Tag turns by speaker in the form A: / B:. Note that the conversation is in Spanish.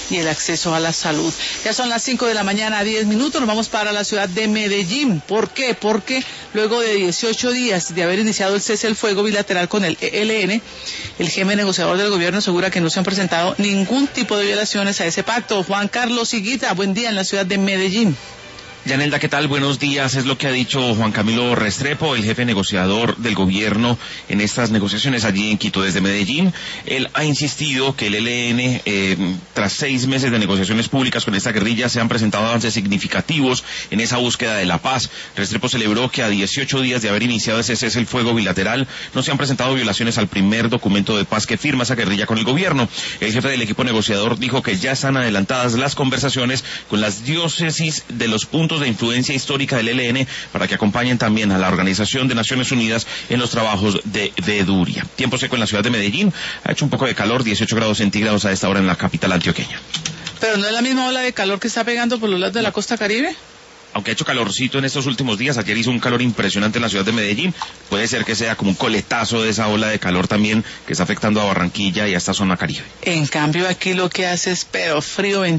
A: y el acceso a la salud. Ya son las 5 de la mañana, 10 minutos, nos vamos para la ciudad de Medellín. ¿Por qué? Porque luego de 18 días de haber iniciado el cese al fuego bilateral con el ELN, el jefe negociador del gobierno asegura que no se han presentado ningún tipo de violaciones a ese pacto. Juan Carlos Higuita, buen día en la ciudad de Medellín.
B: Yanelda, ¿qué tal? Buenos días. Es lo que ha dicho Juan Camilo Restrepo, el jefe negociador del gobierno en estas negociaciones allí en Quito. Desde Medellín, él ha insistido que el ELN, tras 6 meses de negociaciones públicas con esta guerrilla, se han presentado avances significativos en esa búsqueda de la paz. Restrepo celebró que a 18 días de haber iniciado ese cese el fuego bilateral, no se han presentado violaciones al primer documento de paz que firma esa guerrilla con el gobierno. El jefe del equipo negociador dijo que ya están adelantadas las conversaciones con las diócesis de los puntos de influencia histórica del ELN para que acompañen también a la Organización de Naciones Unidas en los trabajos de veeduría. Tiempo seco en la ciudad de Medellín, ha hecho un poco de calor, 18 grados centígrados a esta hora en la capital antioqueña.
A: ¿Pero no es la misma ola de calor que está pegando por los lados de la costa Caribe?
B: Aunque ha hecho calorcito en estos últimos días, ayer hizo un calor impresionante en la ciudad de Medellín, puede ser que sea como un coletazo de esa ola de calor también que está afectando a Barranquilla y a esta zona Caribe.
A: En cambio aquí lo que hace es pero frío,